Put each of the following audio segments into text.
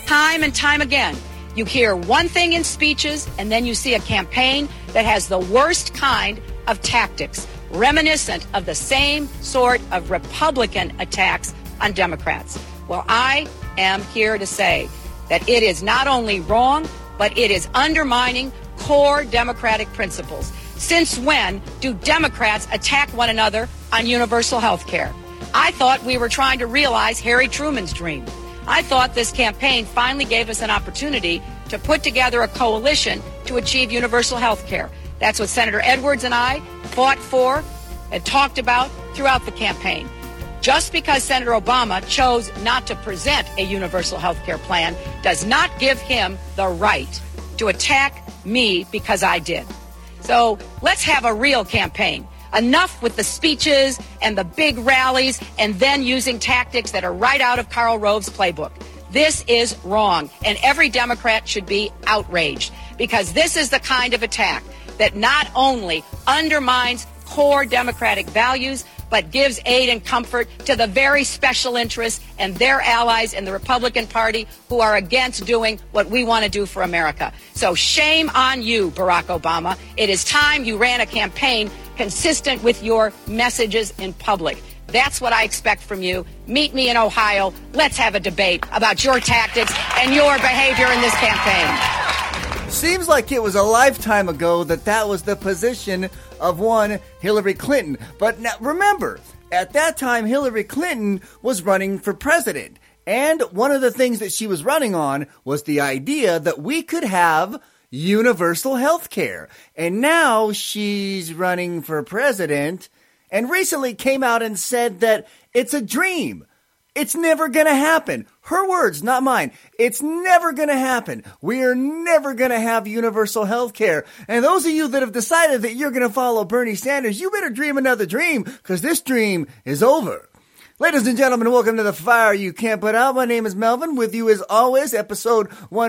Time and time again, you hear one thing in speeches, and then you see a campaign that has the worst kind of tactics, reminiscent of the same sort of Republican attacks on Democrats. Well, I am here to say that it is not only wrong, but it is undermining core democratic principles. Since when do Democrats attack one another on universal health care? I thought we were trying to realize Harry Truman's dream. I thought this campaign finally gave us an opportunity to put together a coalition to achieve universal health care. That's what Senator Edwards and I fought for and talked about throughout the campaign. Just because Senator Obama chose not to present a universal health care plan does not give him the right to attack me because I did. So let's have a real campaign. Enough with the speeches and the big rallies and then using tactics that are right out of Karl Rove's playbook. This is wrong, and every Democrat should be outraged because this is the kind of attack that not only undermines core democratic values, but gives aid and comfort to the very special interests and their allies in the Republican Party who are against doing what we want to do for America. So shame on you, Barack Obama. It is time you ran a campaign consistent with your messages in public. That's what I expect from you. Meet me in Ohio. Let's have a debate about your tactics and your behavior in this campaign. Seems like it was a lifetime ago that was the position of one Hillary Clinton. But now remember, at that time, Hillary Clinton was running for president. And one of the things that she was running on was the idea that we could have universal health care. And now she's running for president and recently came out and said that it's a dream. It's never going to happen. Her words, not mine. It's never going to happen. We are never going to have universal health care. And those of you that have decided that you're going to follow Bernie Sanders, you better dream another dream because this dream is over. Ladies and gentlemen, welcome to the Fire You Can't Put Out. My name is Melvin. With you as always, episode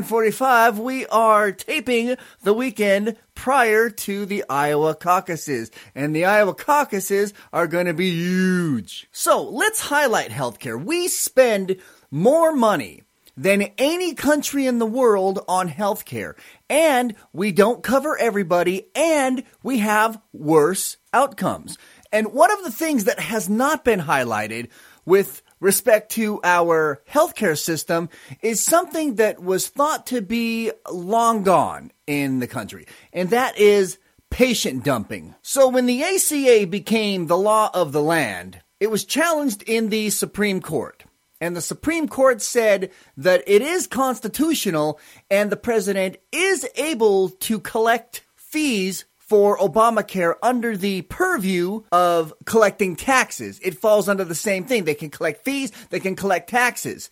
145. We are taping the weekend prior to the Iowa caucuses. And the Iowa caucuses are going to be huge. So let's highlight healthcare. We spend more money than any country in the world on healthcare. And we don't cover everybody, and we have worse outcomes. And one of the things that has not been highlighted with respect to our healthcare system is something that was thought to be long gone in the country, and that is patient dumping. So when the ACA became the law of the land, it was challenged in the Supreme Court. And the Supreme Court said that it is constitutional and the president is able to collect fees for Obamacare under the purview of collecting taxes. It falls under the same thing. They can collect fees, they can collect taxes.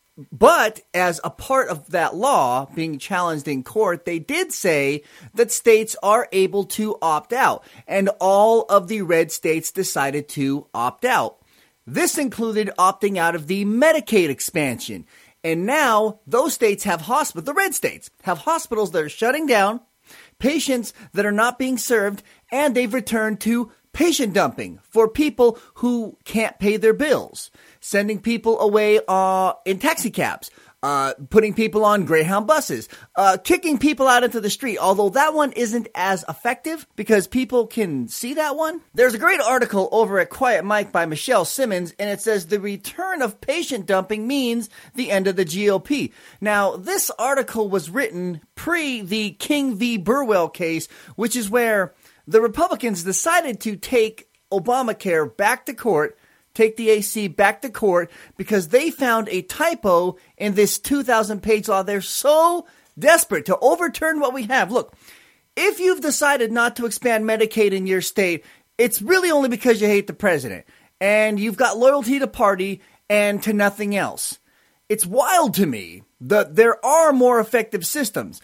But as a part of that law being challenged in court, they did say that states are able to opt out. And all of the red states decided to opt out. This included opting out of the Medicaid expansion. And now those states have hospitals, the red states have hospitals that are shutting down, patients that are not being served, and they've returned to patient dumping for people who can't pay their bills, sending people away in taxi cabs, putting people on Greyhound buses, kicking people out into the street, although that one isn't as effective because people can see that one. There's a great article over at Quiet Mike by Michelle Simmons, and it says the return of patient dumping means the end of the GOP. Now, this article was written pre the King v. Burwell case, which is where the Republicans decided to take Obamacare back to court, take the AC back to court because they found a typo in this 2,000-page law. They're so desperate to overturn what we have. Look, if you've decided not to expand Medicaid in your state, it's really only because you hate the president and you've got loyalty to party and to nothing else. It's wild to me that there are more effective systems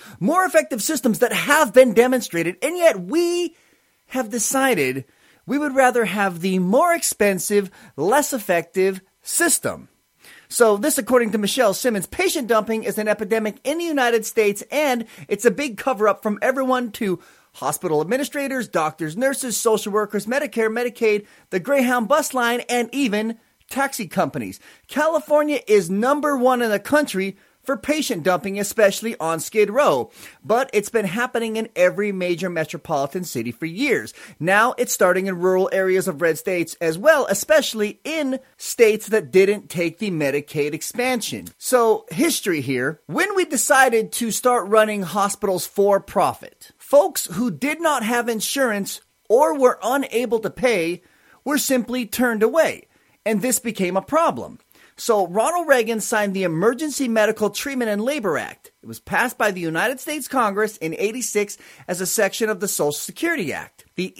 that have been demonstrated, and yet we have decided we would rather have the more expensive, less effective system. So this, according to Michelle Simmons, patient dumping is an epidemic in the United States, and it's a big cover-up from everyone to hospital administrators, doctors, nurses, social workers, Medicare, Medicaid, the Greyhound bus line, and even taxi companies. California is number one in the country for patient dumping, especially on Skid Row. But it's been happening in every major metropolitan city for years. Now it's starting in rural areas of red states as well, especially in states that didn't take the Medicaid expansion. So, history here. When we decided to start running hospitals for profit, folks who did not have insurance or were unable to pay were simply turned away. And this became a problem. So Ronald Reagan signed the Emergency Medical Treatment and Labor Act. It was passed by the United States Congress in '86 as a section of the Social Security Act. The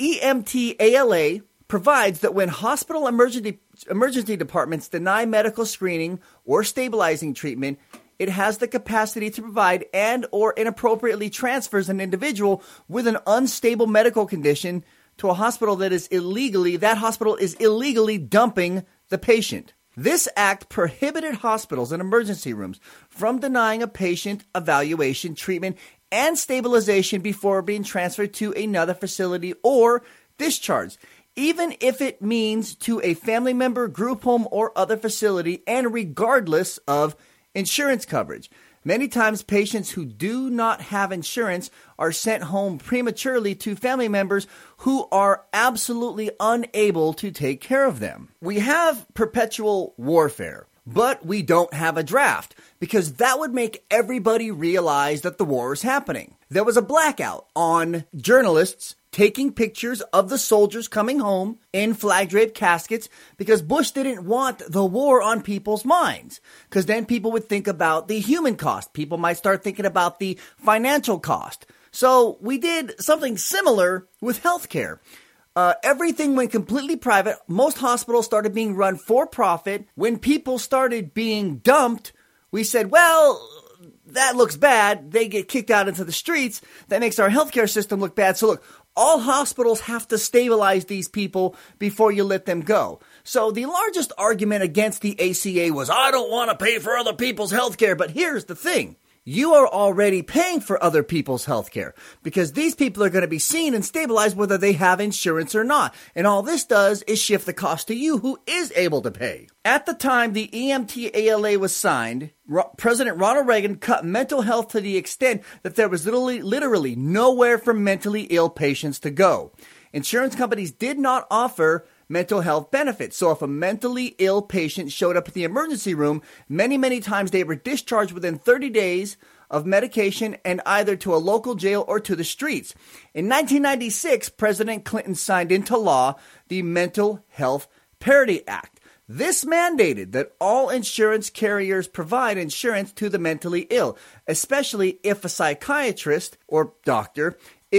EMTALA provides that when hospital emergency departments deny medical screening or stabilizing treatment, it has the capacity to provide and or inappropriately transfers an individual with an unstable medical condition to a hospital that hospital is illegally dumping the patient. This act prohibited hospitals and emergency rooms from denying a patient evaluation, treatment, and stabilization before being transferred to another facility or discharged, even if it means to a family member, group home, or other facility, and regardless of insurance coverage. Many times, patients who do not have insurance are sent home prematurely to family members who are absolutely unable to take care of them. We have perpetual warfare, but we don't have a draft because that would make everybody realize that the war is happening. There was a blackout on journalists taking pictures of the soldiers coming home in flag-draped caskets because Bush didn't want the war on people's minds. Because then people would think about the human cost. People might start thinking about the financial cost. So we did something similar with healthcare. Everything went completely private. Most hospitals started being run for profit. When people started being dumped, we said, well, that looks bad. They get kicked out into the streets. That makes our healthcare system look bad. So look, all hospitals have to stabilize these people before you let them go. So the largest argument against the ACA was, I don't want to pay for other people's healthcare. But here's the thing. You are already paying for other people's healthcare because these people are going to be seen and stabilized whether they have insurance or not. And all this does is shift the cost to you who is able to pay. At the time the EMTALA was signed, President Ronald Reagan cut mental health to the extent that there was literally nowhere for mentally ill patients to go. Insurance companies did not offer mental health benefits. So if a mentally ill patient showed up at the emergency room, many times they were discharged within 30 days of medication and either to a local jail or to the streets. In 1996, President Clinton signed into law the Mental Health Parity Act. This mandated that all insurance carriers provide insurance to the mentally ill, especially if a psychiatrist or doctor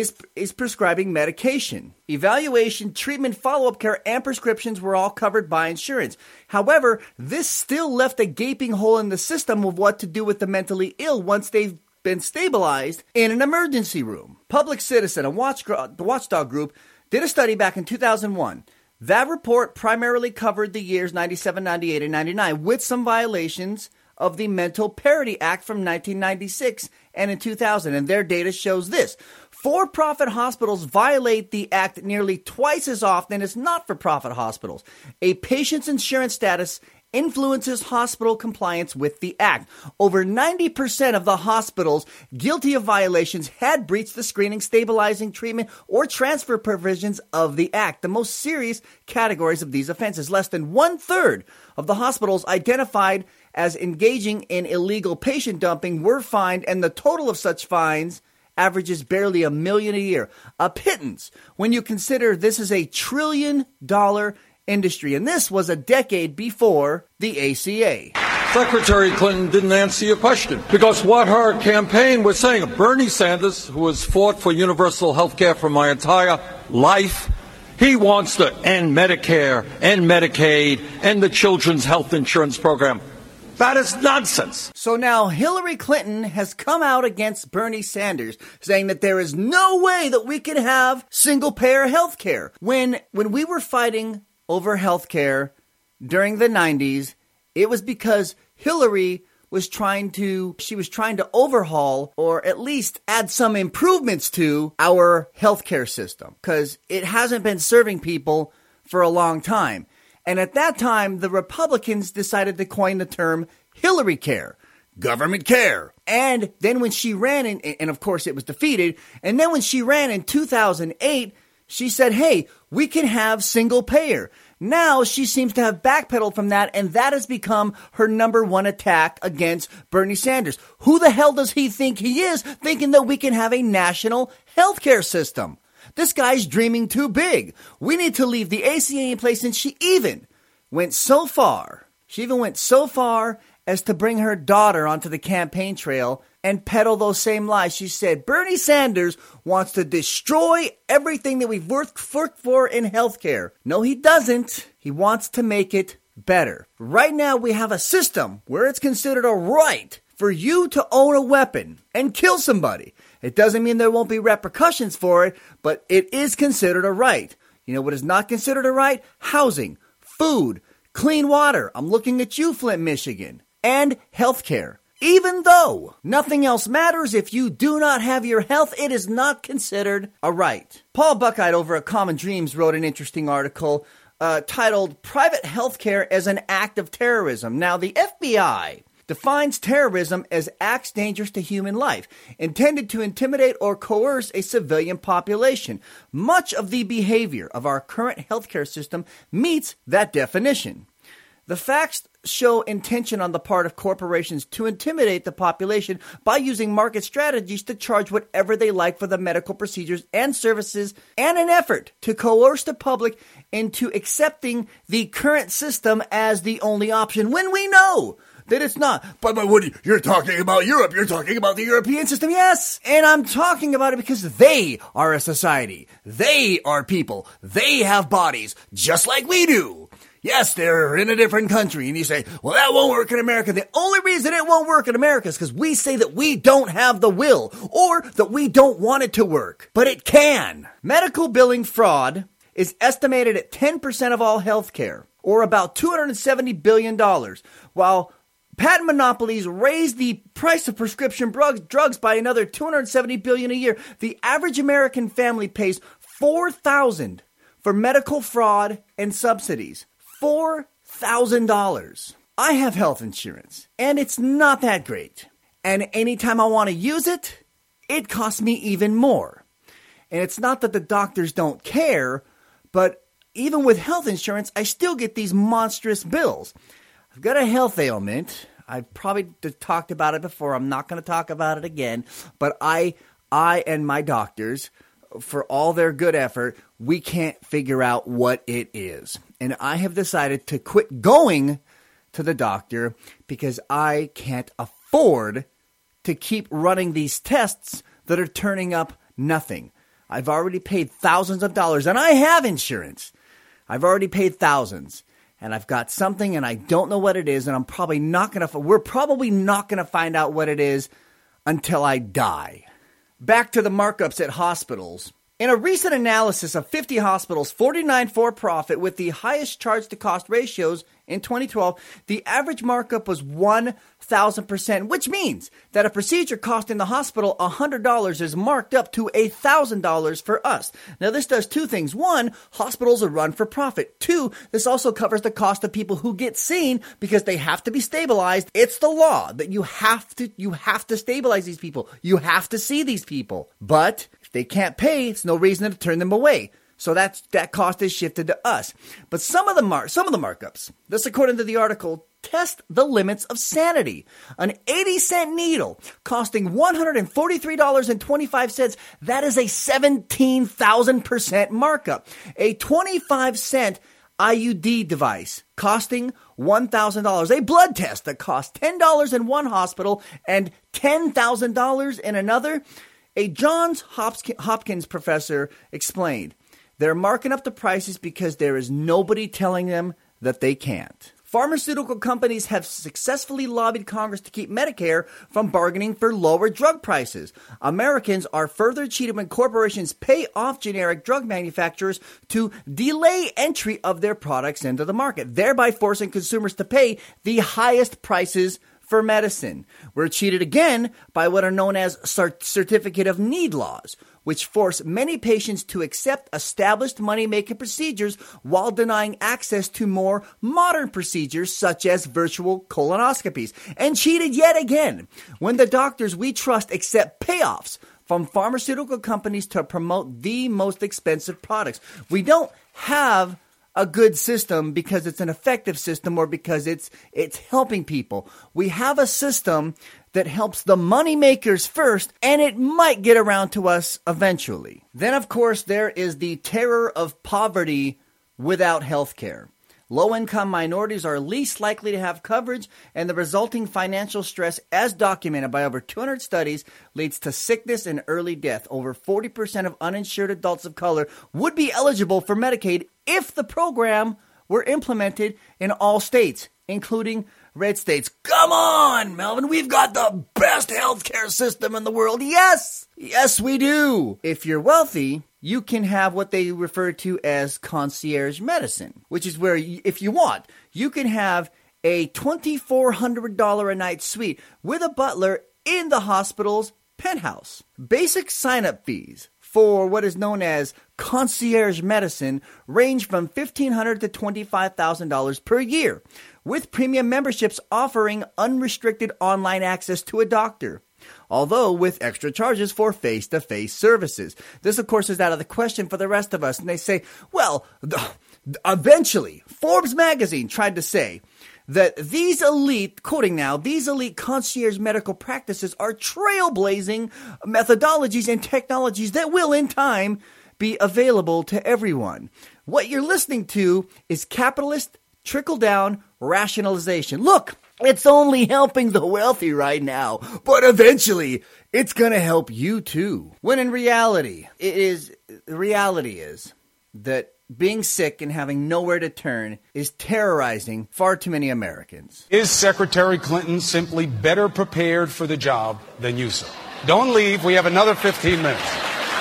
is prescribing medication. Evaluation, treatment, follow-up care, and prescriptions were all covered by insurance. However, this still left a gaping hole in the system of what to do with the mentally ill once they've been stabilized in an emergency room. Public Citizen, the watchdog group, did a study back in 2001. That report primarily covered the years 97, 98, and 99, with some violations of the Mental Parity Act from 1996 and in 2000. And their data shows this. For-profit hospitals violate the act nearly twice as often as not-for-profit hospitals. A patient's insurance status influences hospital compliance with the act. Over 90% of the hospitals guilty of violations had breached the screening, stabilizing, treatment, or transfer provisions of the act. The most serious categories of these offenses. Less than 1/3 of the hospitals identified as engaging in illegal patient dumping were fined, and the total of such fines averages barely $1 million a year. A pittance when you consider this is a $1 trillion industry, and this was a decade before the ACA. Secretary Clinton didn't answer your question because what her campaign was saying, Bernie Sanders, who has fought for universal health care for my entire life, he wants to end Medicare, end Medicaid, end the Children's Health Insurance Program. That is nonsense. So now Hillary Clinton has come out against Bernie Sanders, saying that there is no way that we can have single-payer health care. When we were fighting over health care during the 90s, it was because Hillary was trying to overhaul or at least add some improvements to our healthcare system because it hasn't been serving people for a long time. And at that time, the Republicans decided to coin the term Hillary Care government care. And then when she ran, and of course it was defeated, and then when she ran in 2008, she said, hey, we can have single payer. Now she seems to have backpedaled from that, and that has become her number one attack against Bernie Sanders. Who the hell does he think he is, thinking that we can have a national healthcare system? This guy's dreaming too big. We need to leave the ACA in place, and she even went so far as to bring her daughter onto the campaign trail and peddle those same lies. She said, Bernie Sanders wants to destroy everything that we've worked for in healthcare. No, he doesn't. He wants to make it better. Right now, we have a system where it's considered a right for you to own a weapon and kill somebody. It doesn't mean there won't be repercussions for it, but it is considered a right. You know what is not considered a right? Housing, food, clean water. I'm looking at you, Flint, Michigan. And healthcare. Even though nothing else matters, if you do not have your health, it is not considered a right. Paul Buchheit over at Common Dreams wrote an interesting article titled Private Healthcare as an Act of Terrorism. Now, the FBI defines terrorism as acts dangerous to human life, intended to intimidate or coerce a civilian population. Much of the behavior of our current healthcare system meets that definition. The facts show intention on the part of corporations to intimidate the population by using market strategies to charge whatever they like for the medical procedures and services, and an effort to coerce the public into accepting the current system as the only option when we know that it's not. But Woody, you're talking about Europe. You're talking about the European system. Yes. And I'm talking about it because they are a society. They are people. They have bodies just like we do. Yes, they're in a different country. And you say, well, that won't work in America. The only reason it won't work in America is because we say that we don't have the will or that we don't want it to work. But it can. Medical billing fraud is estimated at 10% of all health care, or about $270 billion, while patent monopolies raise the price of prescription drugs by another $270 billion a year. The average American family pays $4,000 for medical fraud and subsidies. $4,000. I have health insurance, and it's not that great. And anytime I want to use it, it costs me even more. And it's not that the doctors don't care, but even with health insurance, I still get these monstrous bills. I've got a health ailment. I've probably talked about it before. I'm not going to talk about it again. But I and my doctors, for all their good effort, we can't figure out what it is. And I have decided to quit going to the doctor because I can't afford to keep running these tests that are turning up nothing. I've already paid thousands of dollars, and I have insurance. I've already paid thousands, and I've got something, and I don't know what it is, and we're probably not going to find out what it is until I die. Back to the markups at hospitals. In a recent analysis of 50 hospitals, 49 for-profit with the highest charge-to-cost ratios in 2012, the average markup was 1,000%, which means that a procedure costing the hospital $100 is marked up to $1,000 for us. Now, this does two things. One, hospitals are run for profit. Two, this also covers the cost of people who get seen because they have to be stabilized. It's the law that you have to stabilize these people. You have to see these people. But if they can't pay, it's no reason to turn them away. So that cost is shifted to us. But some of the markups, this according to the article, test the limits of sanity. An 80-cent needle costing $143.25. That is a 17,000% markup. A 25-cent IUD device costing $1,000. A blood test that costs $10 in one hospital and $10,000 in another. A Johns Hopkins professor explained, they're marking up the prices because there is nobody telling them that they can't. Pharmaceutical companies have successfully lobbied Congress to keep Medicare from bargaining for lower drug prices. Americans are further cheated when corporations pay off generic drug manufacturers to delay entry of their products into the market, thereby forcing consumers to pay the highest prices for medicine. We're cheated again by what are known as certificate of need laws, which force many patients to accept established money-making procedures while denying access to more modern procedures such as virtual colonoscopies. And cheated yet again when the doctors we trust accept payoffs from pharmaceutical companies to promote the most expensive products. We don't have a good system because it's an effective system or because it's helping people. We have a system that helps the money makers first, and it might get around to us eventually. Then, of course, there is the terror of poverty without health care. Low-income minorities are least likely to have coverage, and the resulting financial stress, as documented by over 200 studies, leads to sickness and early death. Over 40% of uninsured adults of color would be eligible for Medicaid if the program were implemented in all states, including red states. Come on, Melvin, we've got the best healthcare system in the world. Yes, we do. If you're wealthy, you can have what they refer to as concierge medicine, which is where, if you want, you can have a $2,400 a night suite with a butler in the hospital's penthouse. Basic sign-up fees for what is known as concierge medicine range from $1,500 to $25,000 per year, with premium memberships offering unrestricted online access to a doctor, although with extra charges for face-to-face services. This, of course, is out of the question for the rest of us. And they say, well, eventually, Forbes magazine tried to say that these elite, quoting now, these elite concierge medical practices are trailblazing methodologies and technologies that will, in time, be available to everyone. What you're listening to is capitalist trickle-down rationalization. Look, it's only helping the wealthy right now, but eventually it's going to help you too. When in reality, the reality is that being sick and having nowhere to turn is terrorizing far too many Americans. Is Secretary Clinton simply better prepared for the job than you, sir? Don't leave. We have another 15 minutes.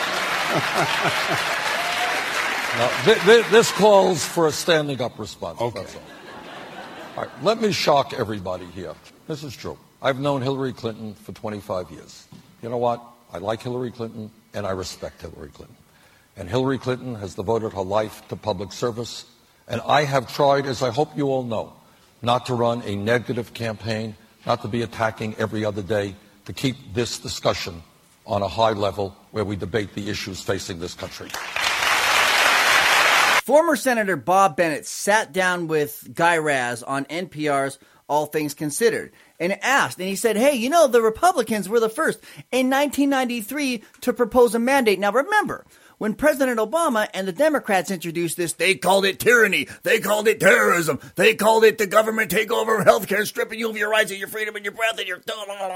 Now, this calls for a standing up response. Okay. That's all right, let me shock everybody here. This is true. I've known Hillary Clinton for 25 years. You know what? I like Hillary Clinton, and I respect Hillary Clinton. And Hillary Clinton has devoted her life to public service. And I have tried, as I hope you all know, not to run a negative campaign, not to be attacking every other day, to keep this discussion on a high level where we debate the issues facing this country. Former Senator Bob Bennett sat down with Guy Raz on NPR's All Things Considered and he said, hey, you know, the Republicans were the first in 1993 to propose a mandate. Now, remember, when President Obama and the Democrats introduced this, they called it tyranny. They called it terrorism. They called it the government takeover of healthcare, stripping you of your rights and your freedom and your breath and your...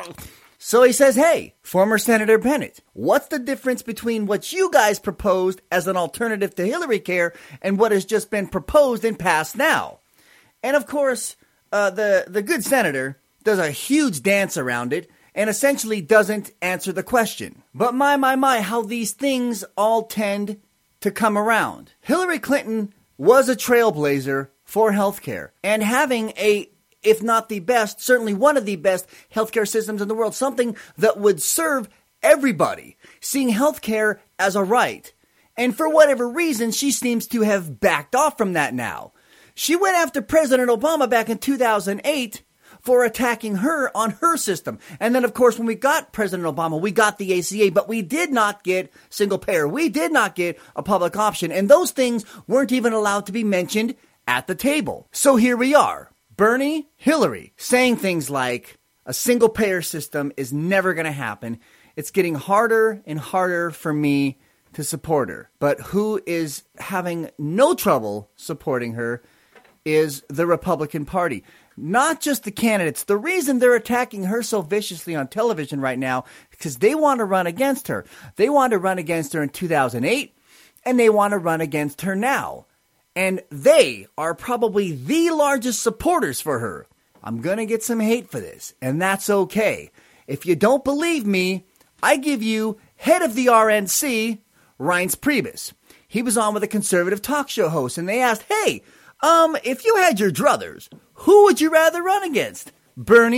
So he says, hey, former Senator Bennett, what's the difference between what you guys proposed as an alternative to Hillary Care and what has just been proposed and passed now? And of course, the good senator does a huge dance around it and essentially doesn't answer the question. But my, how these things all tend to come around. Hillary Clinton was a trailblazer for healthcare, and having if not the best, certainly one of the best healthcare systems in the world, something that would serve everybody, seeing healthcare as a right. And for whatever reason, she seems to have backed off from that now. She went after President Obama back in 2008 for attacking her on her system. And then, of course, when we got President Obama, we got the ACA, but we did not get single payer. We did not get a public option. And those things weren't even allowed to be mentioned at the table. So here we are. Bernie, Hillary, saying things like a single payer system is never going to happen. It's getting harder and harder for me to support her. But who is having no trouble supporting her is the Republican Party. Not just the candidates. The reason they're attacking her so viciously on television right now is because they want to run against her. They wanted to run against her in 2008, and they want to run against her now. And they are probably the largest supporters for her. I'm going to get some hate for this, and that's okay. If you don't believe me, I give you head of the RNC, Reince Priebus. He was on with a conservative talk show host, and they asked, hey, if you had your druthers, who would you rather run against, Bernie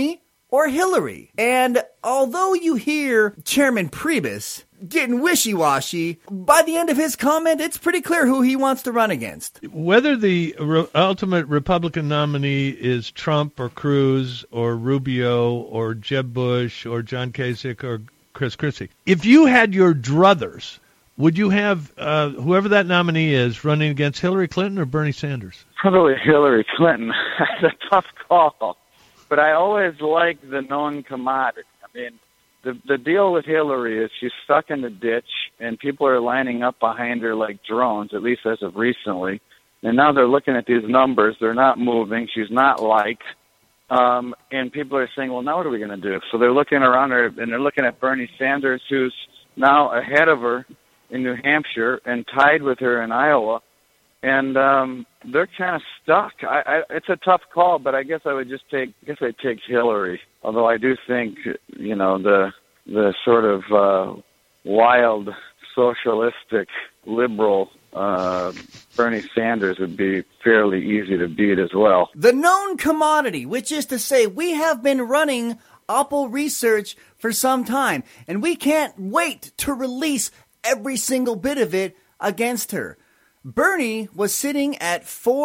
or Hillary? And although you hear Chairman Priebus getting wishy-washy, by the end of his comment, it's pretty clear who he wants to run against. Whether the ultimate Republican nominee is Trump or Cruz or Rubio or Jeb Bush or John Kasich or Chris Christie, if you had your druthers, would you have whoever that nominee is running against Hillary Clinton or Bernie Sanders? Probably Hillary Clinton. That's a tough call. But I always like the known commodity. I mean, the deal with Hillary is she's stuck in the ditch, and people are lining up behind her like drones, at least as of recently. And now they're looking at these numbers. They're not moving. She's not liked. And people are saying, well, now what are we going to do? So they're looking around her, and they're looking at Bernie Sanders, who's now ahead of her in New Hampshire and tied with her in Iowa. And they're kind of stuck. It's a tough call, but I guess I'd take Hillary. Although I do think, the sort of wild socialistic liberal Bernie Sanders would be fairly easy to beat as well. The known commodity, which is to say we have been running Oppo research for some time, and we can't wait to release every single bit of it against her. Bernie was sitting at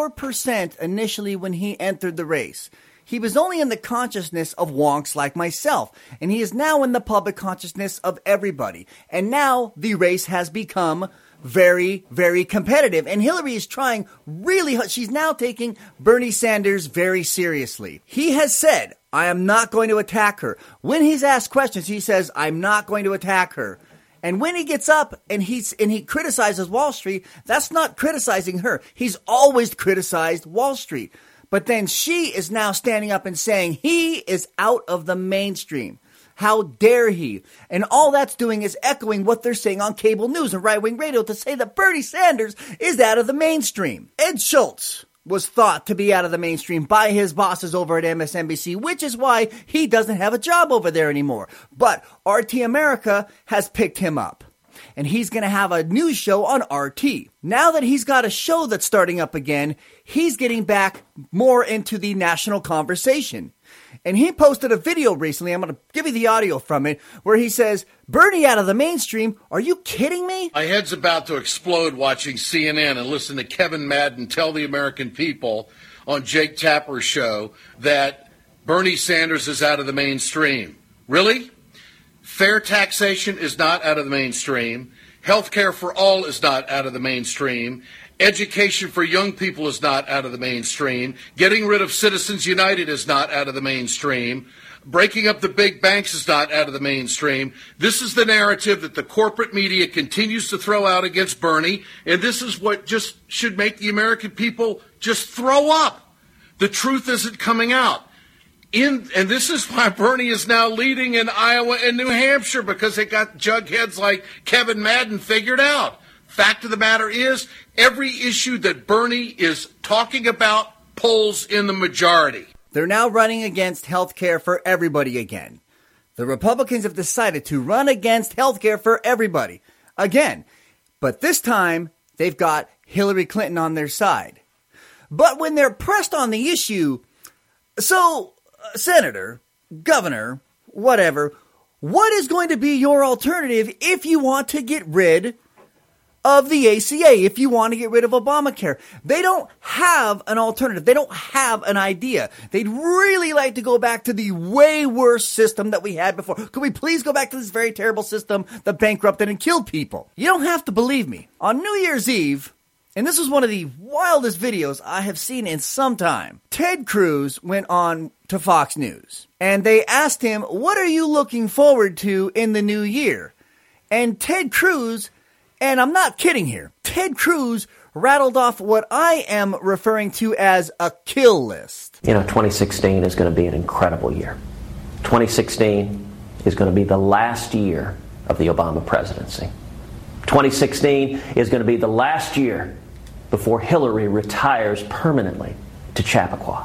4% initially when he entered the race. He was only in the consciousness of wonks like myself, and he is now in the public consciousness of everybody. And now the race has become very, very competitive, and Hillary is trying really hard. She's now taking Bernie Sanders very seriously. He has said, I am not going to attack her. When he's asked questions, he says, I'm not going to attack her. And when he gets up and he criticizes Wall Street, that's not criticizing her. He's always criticized Wall Street. But then she is now standing up and saying he is out of the mainstream. How dare he? And all that's doing is echoing what they're saying on cable news and right-wing radio to say that Bernie Sanders is out of the mainstream. Ed Schultz was thought to be out of the mainstream by his bosses over at MSNBC, which is why he doesn't have a job over there anymore. But RT America has picked him up, and he's going to have a news show on RT. Now that he's got a show that's starting up again, he's getting back more into the national conversation. And he posted a video recently, I'm going to give you the audio from it, where he says, Bernie out of the mainstream, are you kidding me? My head's about to explode watching CNN and listen to Kevin Madden tell the American people on Jake Tapper's show that Bernie Sanders is out of the mainstream. Really? Fair taxation is not out of the mainstream. Health care for all is not out of the mainstream. Education for young people is not out of the mainstream. Getting rid of Citizens United is not out of the mainstream. Breaking up the big banks is not out of the mainstream. This is the narrative that the corporate media continues to throw out against Bernie, and this is what just should make the American people just throw up. The truth isn't coming out. And this is why Bernie is now leading in Iowa and New Hampshire, because they got jugheads like Kevin Madden figured out. Fact of the matter is, every issue that Bernie is talking about polls in the majority. They're now running against health care for everybody again. The Republicans have decided to run against health care for everybody again. But this time, they've got Hillary Clinton on their side. But when they're pressed on the issue, Senator, Governor, whatever, what is going to be your alternative if you want to get rid of the ACA, if you want to get rid of Obamacare? They don't have an alternative. They don't have an idea. They'd really like to go back to the way worse system that we had before. Could we please go back to this very terrible system that bankrupted and killed people? You don't have to believe me. On New Year's Eve, and this was one of the wildest videos I have seen in some time, Ted Cruz went on to Fox News, and they asked him, what are you looking forward to in the new year? And Ted Cruz, and I'm not kidding here, Ted Cruz rattled off what I am referring to as a kill list. 2016 is going to be an incredible year. 2016 is going to be the last year of the Obama presidency. 2016 is going to be the last year before Hillary retires permanently to Chappaqua.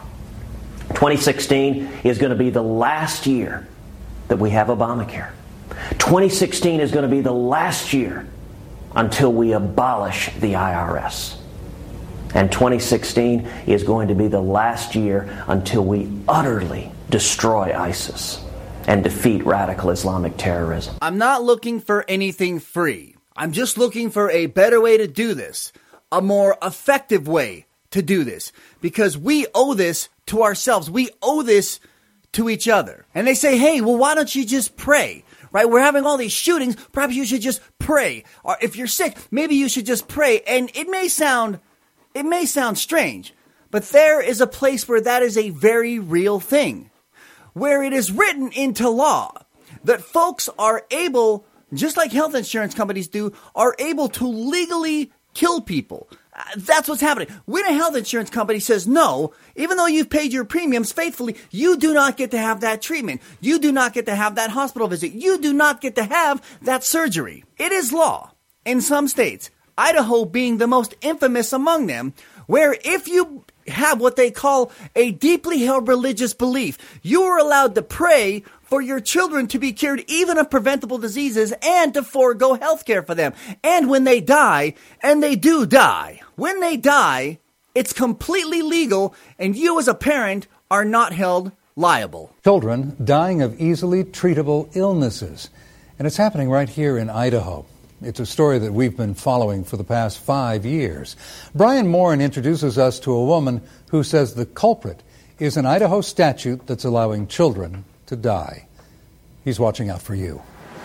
2016 is going to be the last year that we have Obamacare. 2016 is going to be the last year until we abolish the IRS. And 2016 is going to be the last year until we utterly destroy ISIS and defeat radical Islamic terrorism. I'm not looking for anything free. I'm just looking for a better way to do this, a more effective way to do this, because we owe this to ourselves. We owe this to each other. And they say, hey, well, why don't you just pray? Right? We're having all these shootings. Perhaps you should just pray. Or if you're sick, maybe you should just pray. And it may sound strange, but there is a place where that is a very real thing, where it is written into law that folks are able, just like health insurance companies do, are able to legally kill people. That's what's happening. When a health insurance company says no, even though you've paid your premiums faithfully, you do not get to have that treatment. You do not get to have that hospital visit. You do not get to have that surgery. It is law in some states, Idaho being the most infamous among them, where if you have what they call a deeply held religious belief, you are allowed to pray for your children to be cured even of preventable diseases and to forego health care for them. And when they die, and they do die, when they die, it's completely legal and you as a parent are not held liable. Children dying of easily treatable illnesses. And it's happening right here in Idaho. It's a story that we've been following for the past 5 years. Brian Morin introduces us to a woman who says the culprit is an Idaho statute that's allowing children to die. He's watching out for you.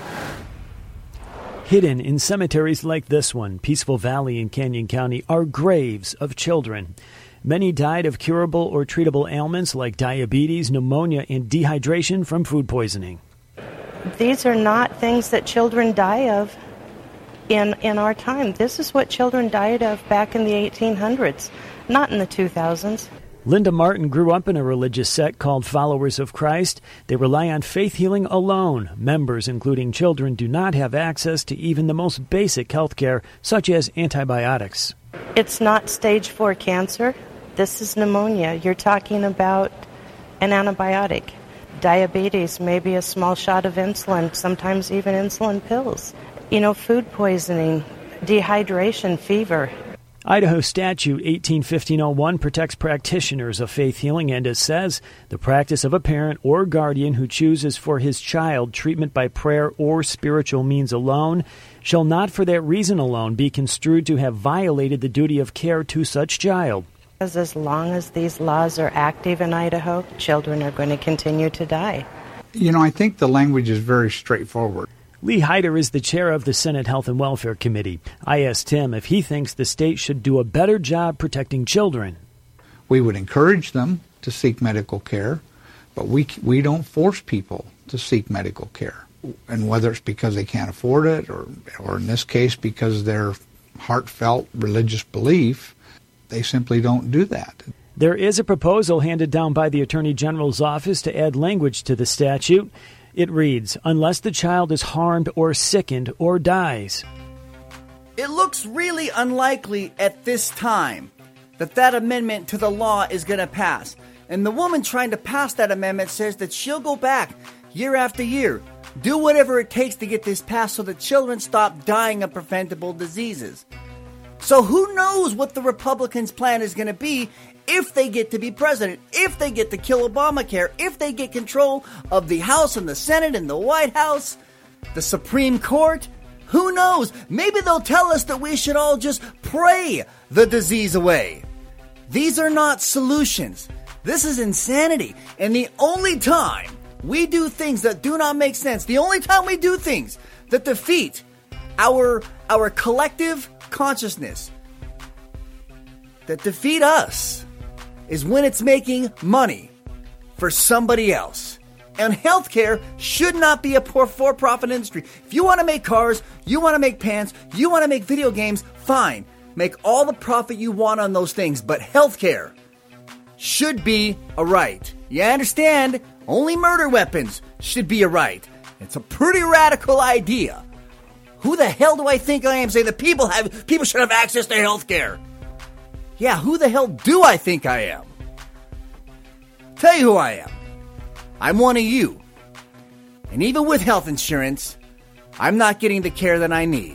Hidden in cemeteries like this one, Peaceful Valley in Canyon County, are graves of children. Many died of curable or treatable ailments like diabetes, pneumonia, and dehydration from food poisoning. These are not things that children die of in our time. This is what children died of back in the 1800s, not in the 2000s. Linda Martin grew up in a religious sect called Followers of Christ. They rely on faith healing alone. Members, including children, do not have access to even the most basic health care, such as antibiotics. It's not stage 4 cancer. This is pneumonia. You're talking about an antibiotic. Diabetes, maybe a small shot of insulin, sometimes even insulin pills. Food poisoning, dehydration, fever. Idaho Statute 18-1501 protects practitioners of faith healing, and it says the practice of a parent or guardian who chooses for his child treatment by prayer or spiritual means alone shall not for that reason alone be construed to have violated the duty of care to such child. As long as these laws are active in Idaho, children are going to continue to die. I think the language is very straightforward. Lee Hyder is the chair of the Senate Health and Welfare Committee. I asked him if he thinks the state should do a better job protecting children. We would encourage them to seek medical care, but we don't force people to seek medical care. And whether it's because they can't afford it or in this case because their heartfelt religious belief, they simply don't do that. There is a proposal handed down by the Attorney General's office to add language to the statute. It reads, unless the child is harmed or sickened or dies. It looks really unlikely at this time that amendment to the law is going to pass. And the woman trying to pass that amendment says that she'll go back year after year, do whatever it takes to get this passed so that children stop dying of preventable diseases. So who knows what the Republicans' plan is going to be if they get to be president, if they get to kill Obamacare, if they get control of the House and the Senate and the White House, the Supreme Court. Who knows? Maybe they'll tell us that we should all just pray the disease away. These are not solutions. This is insanity. And the only time we do things that do not make sense, the only time we do things that defeat our collective consciousness, that defeat us, is when it's making money for somebody else. And healthcare should not be a for-profit industry. If you want to make cars, you want to make pants, you want to make video games, fine. Make all the profit you want on those things. But healthcare should be a right. You understand? Only murder weapons should be a right. It's a pretty radical idea. Who the hell do I think I am saying that people should have access to healthcare? Yeah, who the hell do I think I am? Tell you who I am. I'm one of you. And even with health insurance, I'm not getting the care that I need.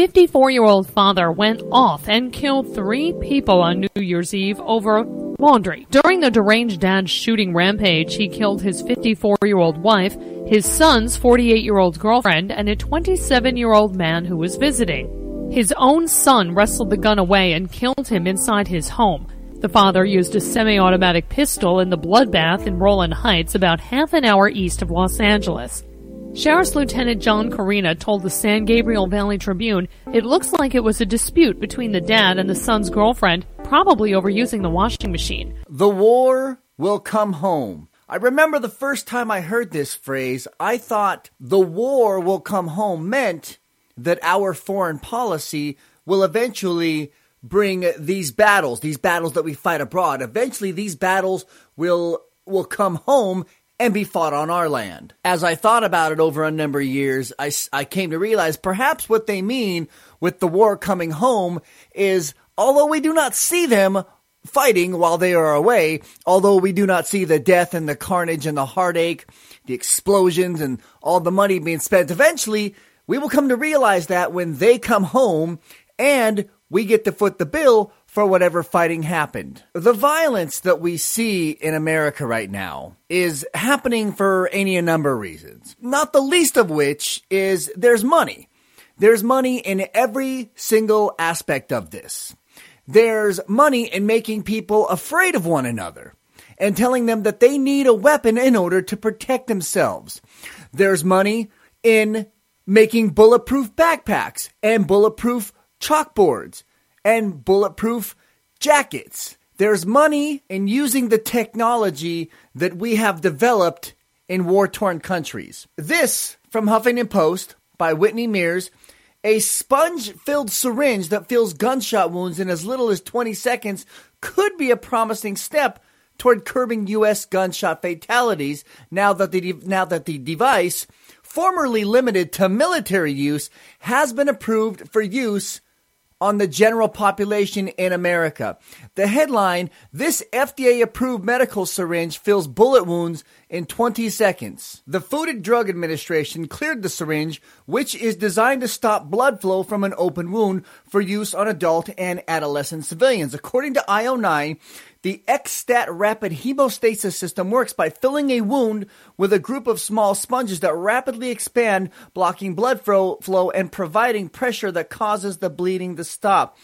54-year-old father went off and killed 3 people on New Year's Eve over laundry. During the deranged dad's shooting rampage, he killed his 54-year-old wife, his son's 48-year-old girlfriend, and a 27-year-old man who was visiting. His own son wrestled the gun away and killed him inside his home. The father used a semi-automatic pistol in the bloodbath in Rowland Heights, about half an hour east of Los Angeles. Sheriff's Lieutenant John Corina told the San Gabriel Valley Tribune it looks like it was a dispute between the dad and the son's girlfriend, probably over using the washing machine. The war will come home. I remember the first time I heard this phrase, I thought the war will come home meant that our foreign policy will eventually bring these battles that we fight abroad. Eventually, these battles will come home and be fought on our land. As I thought about it over a number of years, I came to realize perhaps what they mean with the war coming home is, although we do not see them fighting while they are away, although we do not see the death and the carnage and the heartache, the explosions and all the money being spent, eventually we will come to realize that when they come home and we get to foot the bill for whatever fighting happened. The violence that we see in America right now is happening for any number of reasons, not the least of which is there's money. There's money in every single aspect of this. There's money in making people afraid of one another and telling them that they need a weapon in order to protect themselves. There's money in making bulletproof backpacks and bulletproof chalkboards and bulletproof jackets. There's money in using the technology that we have developed in war-torn countries. This, from Huffington Post by Whitney Mears, a sponge-filled syringe that fills gunshot wounds in as little as 20 seconds could be a promising step toward curbing U.S. gunshot fatalities now that the device, formerly limited to military use, has been approved for use on the general population in America. The headline, this FDA-approved medical syringe fills bullet wounds in 20 seconds. The Food and Drug Administration cleared the syringe, which is designed to stop blood flow from an open wound for use on adult and adolescent civilians. According to IO9, the XStat rapid hemostasis system works by filling a wound with a group of small sponges that rapidly expand, blocking blood flow and providing pressure that causes the bleeding to stop.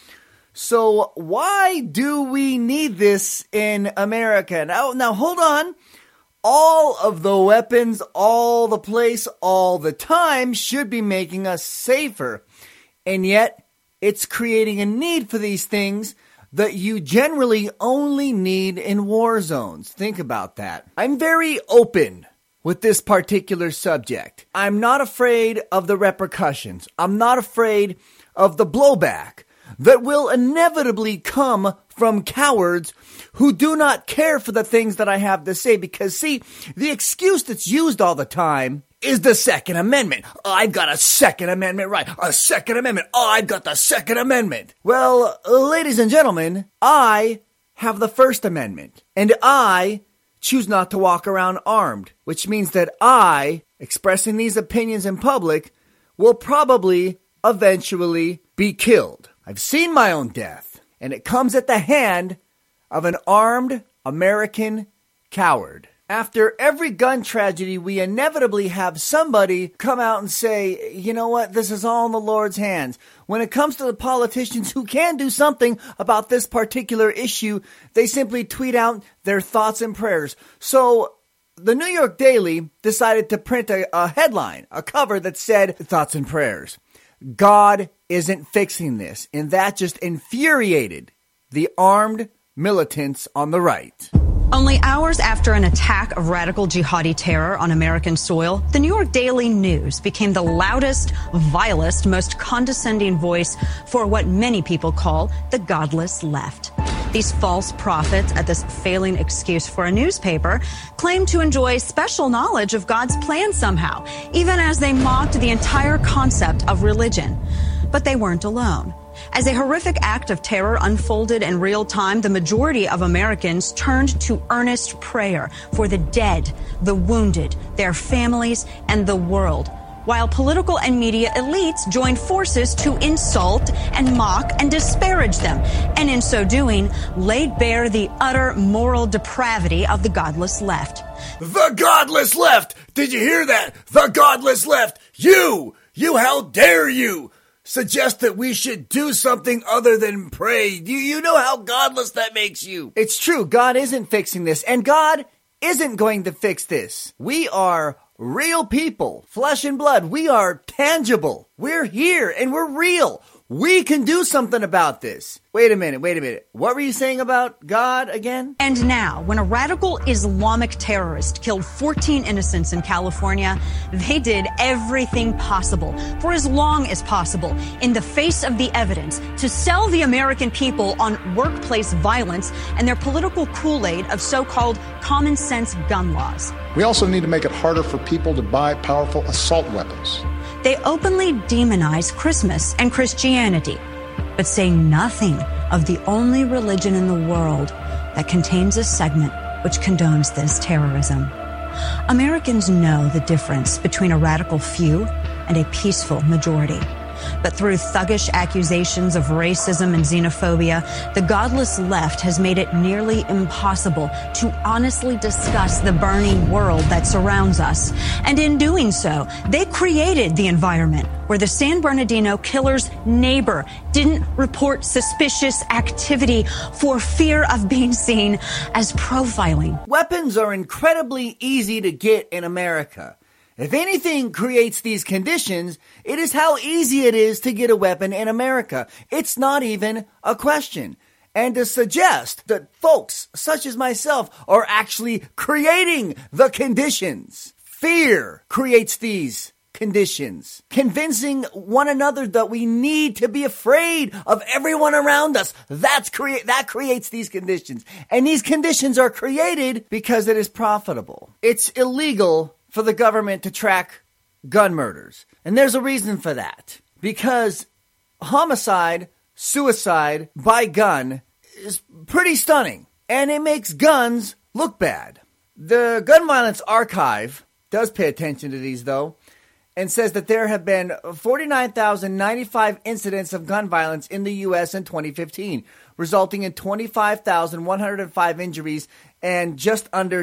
So why do we need this in America? Now hold on. All of the weapons, all the place, all the time should be making us safer. And yet, it's creating a need for these things that you generally only need in war zones. Think about that. I'm very open with this particular subject. I'm not afraid of the repercussions. I'm not afraid of the blowback that will inevitably come from cowards who do not care for the things that I have to say. Because, see, the excuse that's used all the time is the Second Amendment. I've got a Second Amendment right. A Second Amendment. I've got the Second Amendment. Well, ladies and gentlemen, I have the First Amendment. And I choose not to walk around armed. Which means that I, expressing these opinions in public, will probably eventually be killed. I've seen my own death. And it comes at the hand of an armed American coward. After every gun tragedy, we inevitably have somebody come out and say, you know what, this is all in the Lord's hands. When it comes to the politicians who can do something about this particular issue, they simply tweet out their thoughts and prayers. So the New York Daily decided to print a headline, a cover that said, thoughts and prayers. God isn't fixing this. And that just infuriated the armed militants on the right. Only hours after an attack of radical jihadi terror on American soil, the New York Daily News became the loudest, vilest, most condescending voice for what many people call the godless left. These false prophets, at this failing excuse for a newspaper, claim to enjoy special knowledge of God's plan somehow, even as they mocked the entire concept of religion. But they weren't alone. As a horrific act of terror unfolded in real time, the majority of Americans turned to earnest prayer for the dead, the wounded, their families, and the world. while political and media elites joined forces to insult and mock and disparage them, and in so doing, laid bare the utter moral depravity of the godless left. The godless left! Did you hear that? The godless left! You, how dare you suggest that we should do something other than pray? You know how godless that makes you. It's true, God isn't fixing this, and God isn't going to fix this. We are real people, flesh and blood. We are tangible. We're here, and we're real. We can do something about this. Wait a minute. What were you saying about God again? And now, when a radical Islamic terrorist killed 14 innocents in California, they did everything possible, for as long as possible, in the face of the evidence, to sell the American people on workplace violence and their political Kool-Aid of so-called common sense gun laws. We also need to make it harder for people to buy powerful assault weapons. They openly demonize Christmas and Christianity, but say nothing of the only religion in the world that contains a segment which condones this terrorism. Americans know the difference between a radical few and a peaceful majority. But through thuggish accusations of racism and xenophobia, the godless left has made it nearly impossible to honestly discuss the burning world that surrounds us. And in doing so, they created the environment where the San Bernardino killer's neighbor didn't report suspicious activity for fear of being seen as profiling. Weapons are incredibly easy to get in America. If anything creates these conditions, it is how easy it is to get a weapon in America. It's not even a question. And to suggest that folks such as myself are actually creating the conditions. Fear creates these conditions. Convincing one another that we need to be afraid of everyone around us. That creates these conditions. And these conditions are created because it is profitable. It's illegal for the government to track gun murders. And there's a reason for that. Because homicide, suicide by gun is pretty stunning. And it makes guns look bad. The Gun Violence Archive does pay attention to these, though, and says that there have been 49,095 incidents of gun violence in the U.S. in 2015, resulting in 25,105 injuries and just under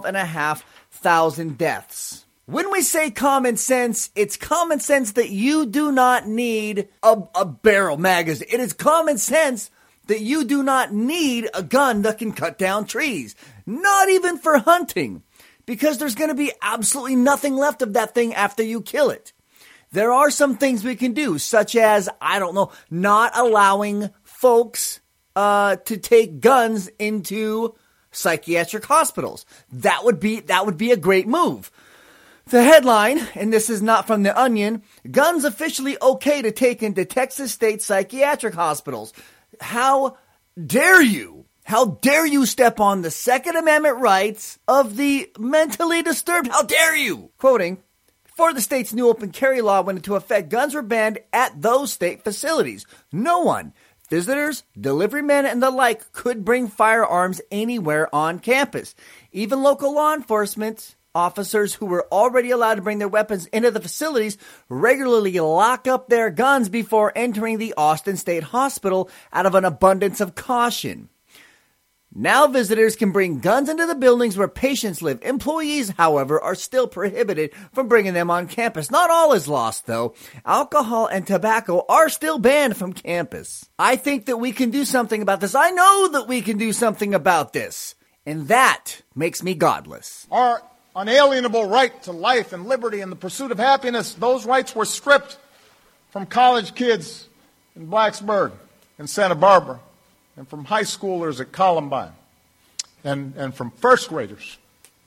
12,500 deaths. When we say common sense, it's common sense that you do not need a barrel magazine. It is common sense that you do not need a gun that can cut down trees. Not even for hunting. Because there's going to be absolutely nothing left of that thing after you kill it. There are some things we can do, such as, not allowing folks to take guns into psychiatric hospitals. That would be a great move. The headline, and this is not from The Onion, guns officially okay to take into Texas state psychiatric hospitals. How dare you? How dare you step on the Second Amendment rights of the mentally disturbed? How dare you? Quoting, before the state's new open carry law went into effect, guns were banned at those state facilities. No one, visitors, delivery men, and the like, could bring firearms anywhere on campus. Even local law enforcement officers who were already allowed to bring their weapons into the facilities regularly lock up their guns before entering the Austin State Hospital out of an abundance of caution. Now visitors can bring guns into the buildings where patients live. Employees, however, are still prohibited from bringing them on campus. Not all is lost, though. Alcohol and tobacco are still banned from campus. I think that we can do something about this. I know that we can do something about this. And that makes me godless. Our unalienable right to life and liberty and the pursuit of happiness, those rights were stripped from college kids in Blacksburg and Santa Barbara, and from high schoolers at Columbine, and from first graders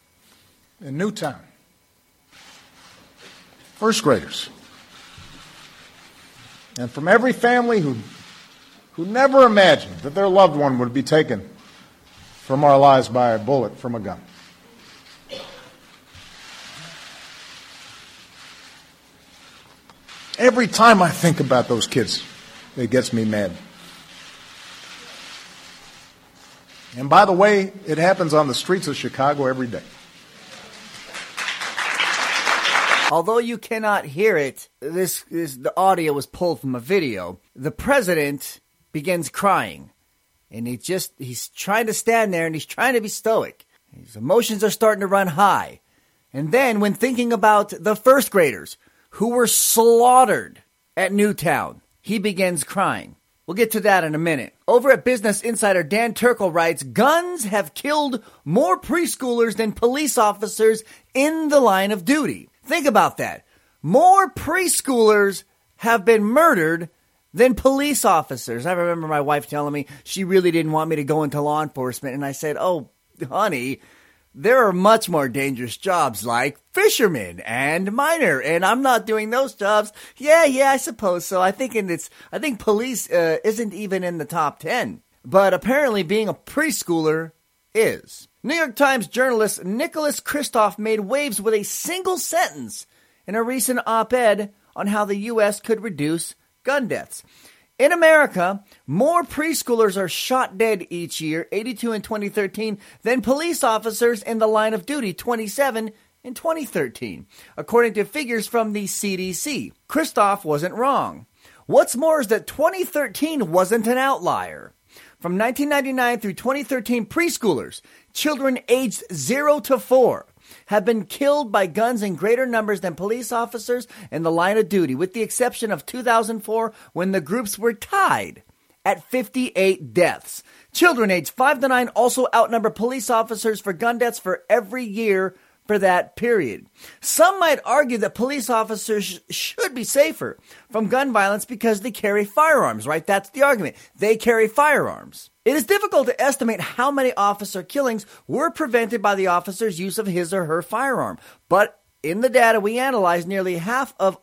in Newtown. First graders. And from every family who never imagined that their loved one would be taken from our lives by a bullet from a gun. Every time I think about those kids, it gets me mad. And by the way, it happens on the streets of Chicago every day. Although you cannot hear it, the audio was pulled from a video. The president begins crying. And he's trying to stand there and he's trying to be stoic. His emotions are starting to run high. And then when thinking about the first graders who were slaughtered at Newtown, he begins crying. We'll get to that in a minute. Over at Business Insider, Dan Turkel writes, guns have killed more preschoolers than police officers in the line of duty. Think about that. More preschoolers have been murdered than police officers. I remember my wife telling me she really didn't want me to go into law enforcement. And I said, oh, honey, there are much more dangerous jobs like fisherman and miner, and I'm not doing those jobs. Yeah, I suppose so. I think police isn't even in the top 10, but apparently being a preschooler is. New York Times journalist Nicholas Kristof made waves with a single sentence in a recent op-ed on how the U.S. could reduce gun deaths. In America, more preschoolers are shot dead each year, 82 in 2013, than police officers in the line of duty, 27 in 2013, according to figures from the CDC. Kristof wasn't wrong. What's more is that 2013 wasn't an outlier. From 1999 through 2013, preschoolers, children aged 0 to 4, have been killed by guns in greater numbers than police officers in the line of duty, with the exception of 2004 when the groups were tied at 58 deaths. Children aged 5 to 9 also outnumber police officers for gun deaths for every year for that period. Some might argue that police officers should be safer from gun violence because they carry firearms, right? That's the argument. They carry firearms. It is difficult to estimate how many officer killings were prevented by the officer's use of his or her firearm. But in the data we analyzed, nearly half of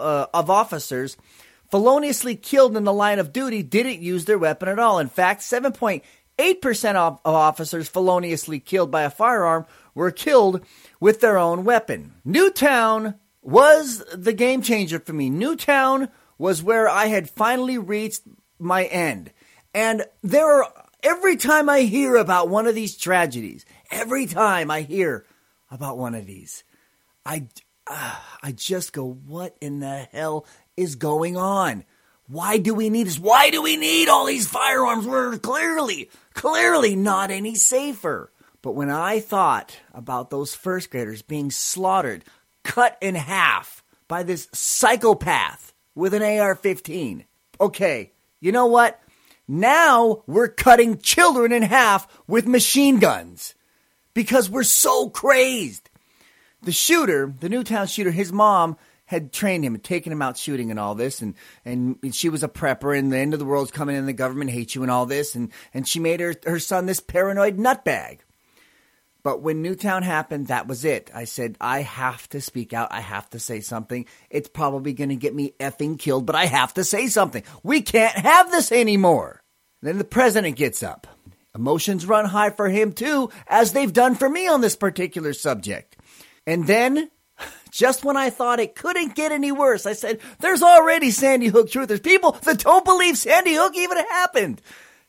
officers feloniously killed in the line of duty didn't use their weapon at all. In fact, 7.8% of officers feloniously killed by a firearm were killed with their own weapon. Newtown was the game changer for me. Newtown was where I had finally reached my end. And every time I hear about one of these tragedies, I just go, what in the hell is going on? Why do we need this? Why do we need all these firearms? We're clearly not any safer. But when I thought about those first graders being slaughtered, cut in half by this psychopath with an AR-15, okay, you know what? Now we're cutting children in half with machine guns because we're so crazed. The shooter, the Newtown shooter, his mom had trained him and taken him out shooting and all this. And she was a prepper and the end of the world's coming and the government hates you and all this. And she made her son this paranoid nutbag. But when Newtown happened, that was it. I said, I have to speak out. I have to say something. It's probably going to get me effing killed, but I have to say something. We can't have this anymore. Then the president gets up. Emotions run high for him too, as they've done for me on this particular subject. And then, just when I thought it couldn't get any worse, I said, there's already Sandy Hook truthers. People that don't believe Sandy Hook even happened.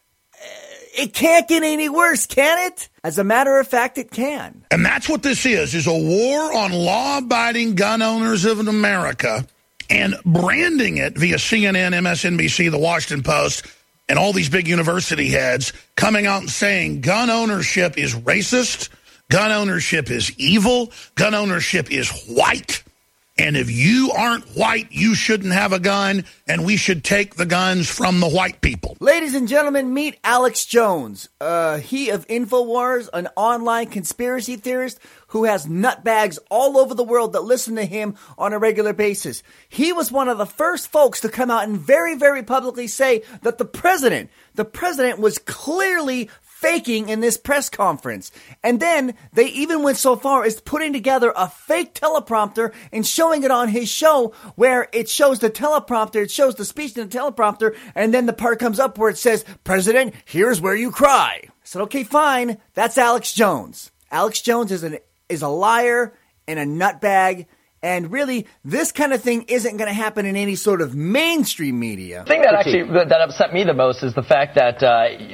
It can't get any worse, can it? As a matter of fact, it can. And that's what this is a war on law-abiding gun owners of America, and branding it via CNN, MSNBC, The Washington Post, and all these big university heads coming out and saying gun ownership is racist, gun ownership is evil, gun ownership is white. And if you aren't white, you shouldn't have a gun, and we should take the guns from the white people. Ladies and gentlemen, meet Alex Jones. He of InfoWars, an online conspiracy theorist who has nutbags all over the world that listen to him on a regular basis. He was one of the first folks to come out and very, very publicly say that the president was clearly faking in this press conference. And then they even went so far as putting together a fake teleprompter and showing it on his show where it shows the teleprompter, it shows the speech in the teleprompter, and then the part comes up where it says, President, here's where you cry. I said, okay, fine. That's Alex Jones. Alex Jones is a liar and a nutbag, And really, this kind of thing isn't going to happen in any sort of mainstream media. The thing that upset me the most is the fact that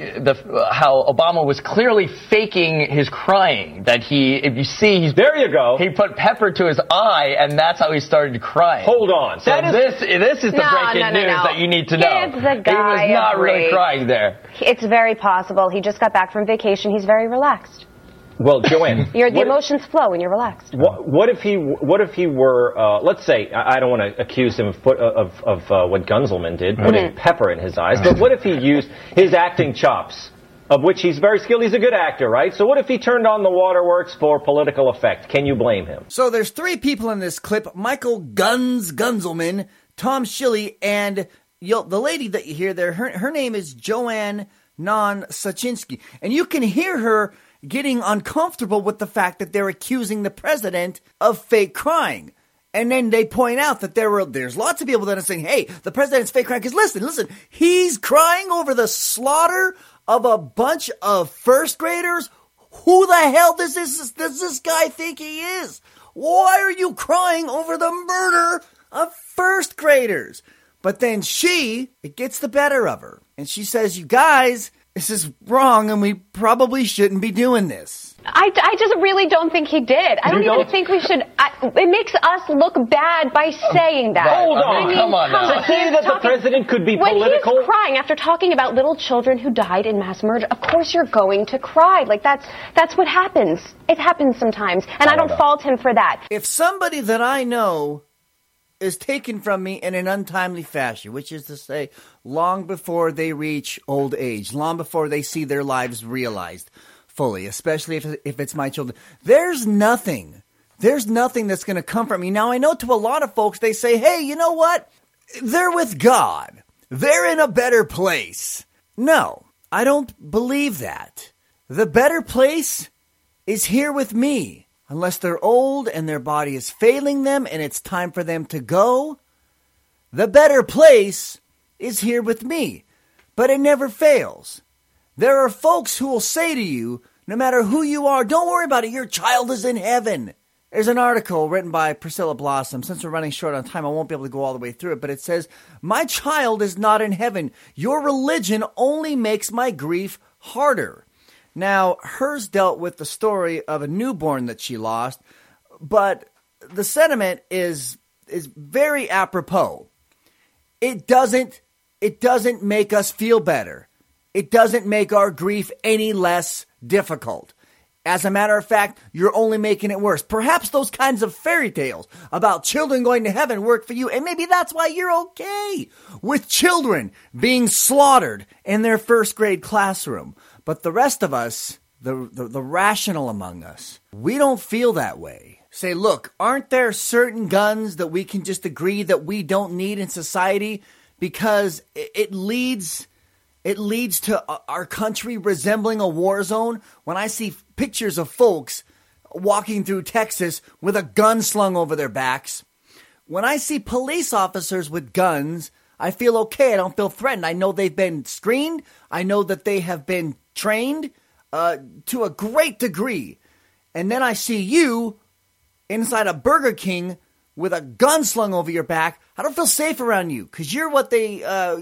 how Obama was clearly faking his crying. That if you see, there you go. He put pepper to his eye, and that's how he started crying. Hold on. So this is the breaking news that you need to know. Give the guy he was not really crying there. It's very possible. He just got back from vacation. He's very relaxed. Well, Joanne, the emotions flow when you're relaxed. What if he were? Let's say I don't want to accuse him of what Gunzelman did, putting pepper in his eyes. But what if he used his acting chops, of which he's very skilled? He's a good actor, right? So what if he turned on the waterworks for political effect? Can you blame him? So there's 3 people in this clip: Michael Gunzelman, Tom Schilly, and the lady that you hear there. Her name is Joanne Non-Sachinsky, and you can hear her getting uncomfortable with the fact that they're accusing the president of fake crying. And then they point out that there's lots of people that are saying, hey, the president's fake crying. Because listen, he's crying over the slaughter of a bunch of first graders. Who the hell does this guy think he is? Why are you crying over the murder of first graders? But then it gets the better of her. And she says, you guys, this is wrong, and we probably shouldn't be doing this. I just really don't think he did. I don't even think we should. It makes us look bad by saying that. Hold on, come on now. To say that the president could be political. When he's crying after talking about little children who died in mass murder, of course you're going to cry. Like that's what happens. It happens sometimes, and I don't fault him for that. If somebody that I know is taken from me in an untimely fashion, which is to say, long before they reach old age, long before they see their lives realized fully, especially if it's my children, there's nothing that's going to comfort me. Now, I know to a lot of folks, they say, hey, you know what? They're with God. They're in a better place. No, I don't believe that. The better place is here with me. Unless they're old and their body is failing them and it's time for them to go, the better place is here with me. But it never fails. There are folks who will say to you, no matter who you are, don't worry about it, your child is in heaven. There's an article written by Priscilla Blossom. Since we're running short on time, I won't be able to go all the way through it, but it says, my child is not in heaven. Your religion only makes my grief harder. Now, hers dealt with the story of a newborn that she lost, but the sentiment is very apropos. It doesn't make us feel better. It doesn't make our grief any less difficult. As a matter of fact, you're only making it worse. Perhaps those kinds of fairy tales about children going to heaven work for you, and maybe that's why you're okay with children being slaughtered in their first grade classroom. But the rest of us, the rational among us, we don't feel that way. Say, look, aren't there certain guns that we can just agree that we don't need in society because it leads to our country resembling a war zone? When I see pictures of folks walking through Texas with a gun slung over their backs, when I see police officers with guns, I feel okay. I don't feel threatened. I know they've been screened. I know that they have been trained to a great degree. And then I see you inside a Burger King with a gun slung over your back. I don't feel safe around you because you're what they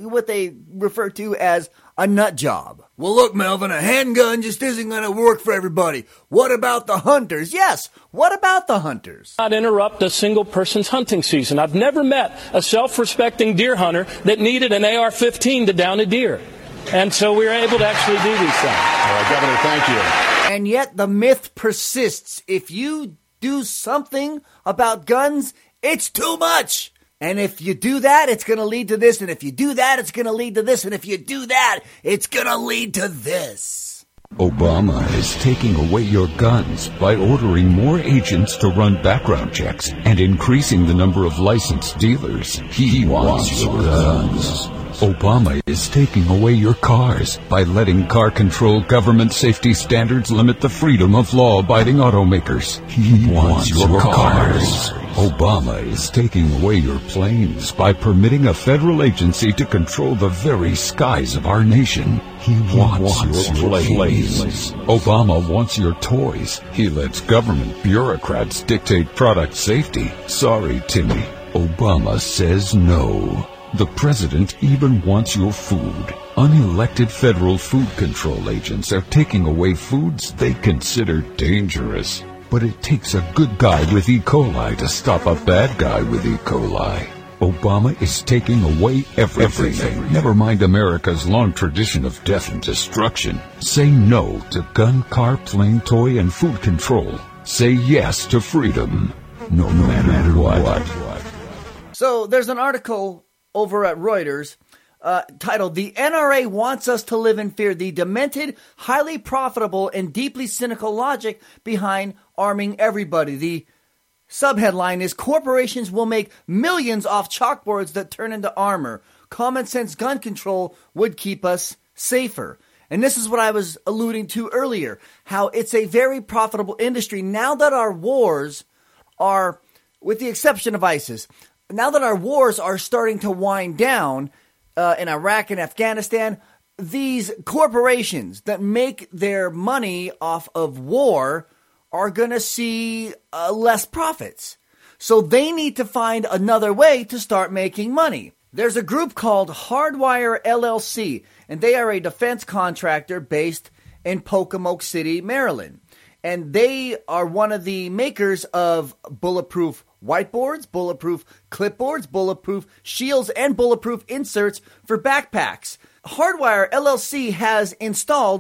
refer to as a nut job. Well, look, Melvin, a handgun just isn't going to work for everybody. What about the hunters? Yes, what about the hunters? Not interrupt a single person's hunting season. I've never met a self-respecting deer hunter that needed an AR-15 to down a deer. And so we were able to actually do these things. All right, Governor, thank you. And yet the myth persists. If you do something about guns, it's too much. And if you do that, it's going to lead to this. And if you do that, it's going to lead to this. And if you do that, it's going to lead to this. Obama is taking away your guns by ordering more agents to run background checks and increasing the number of licensed dealers. He wants your guns. Obama is taking away your cars by letting car-controlled government safety standards limit the freedom of law-abiding automakers. He wants your cars. Obama is taking away your planes by permitting a federal agency to control the very skies of our nation. He wants your planes. Obama wants your toys. He lets government bureaucrats dictate product safety. Sorry, Timmy. Obama says no. The president even wants your food. Unelected federal food control agents are taking away foods they consider dangerous. But it takes a good guy with E. coli to stop a bad guy with E. coli. Obama is taking away everything. Never mind America's long tradition of death and destruction. Say no to gun, car, plane, toy, and food control. Say yes to freedom, no matter what. So there's an article over at Reuters titled, "The NRA Wants Us to Live in Fear, the Demented, Highly Profitable, and Deeply Cynical Logic Behind Arming Everybody." The subheadline is, "Corporations will make millions off chalkboards that turn into armor. Common sense gun control would keep us safer." And this is what I was alluding to earlier, how it's a very profitable industry. Now that our wars are, with the exception of ISIS, now that our wars are starting to wind down in Iraq and Afghanistan, these corporations that make their money off of war are going to see less profits. So they need to find another way to start making money. There's a group called Hardwire LLC, and they are a defense contractor based in Pocomoke City, Maryland. And they are one of the makers of bulletproof whiteboards, bulletproof clipboards, bulletproof shields, and bulletproof inserts for backpacks. Hardwire LLC has installed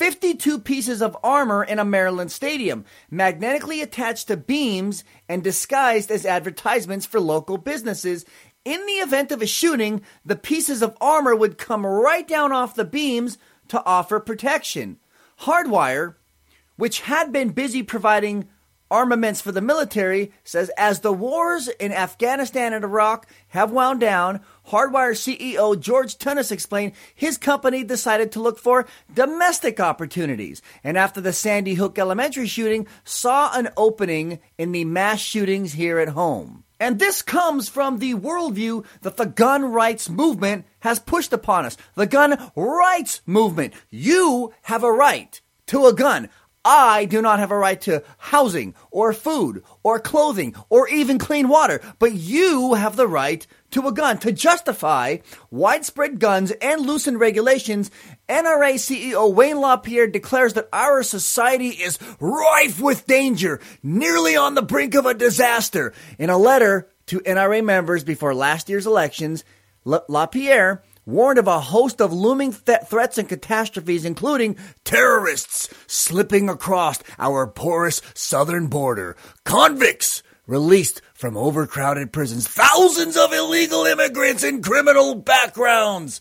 52 pieces of armor in a Maryland stadium, magnetically attached to beams and disguised as advertisements for local businesses. In the event of a shooting, the pieces of armor would come right down off the beams to offer protection. Hardwire, which had been busy providing armaments for the military, says as the wars in Afghanistan and Iraq have wound down, Hardwire CEO George Tunis explained his company decided to look for domestic opportunities. And after the Sandy Hook Elementary shooting, saw an opening in the mass shootings here at home. And this comes from the worldview that the gun rights movement has pushed upon us. The gun rights movement. You have a right to a gun. I do not have a right to housing or food or clothing or even clean water, but you have the right to a gun. To justify widespread guns and loosened regulations, NRA CEO Wayne LaPierre declares that our society is rife with danger, nearly on the brink of a disaster. In a letter to NRA members before last year's elections, LaPierre warned of a host of looming threats and catastrophes, including terrorists slipping across our porous southern border, convicts released from overcrowded prisons, thousands of illegal immigrants in criminal backgrounds,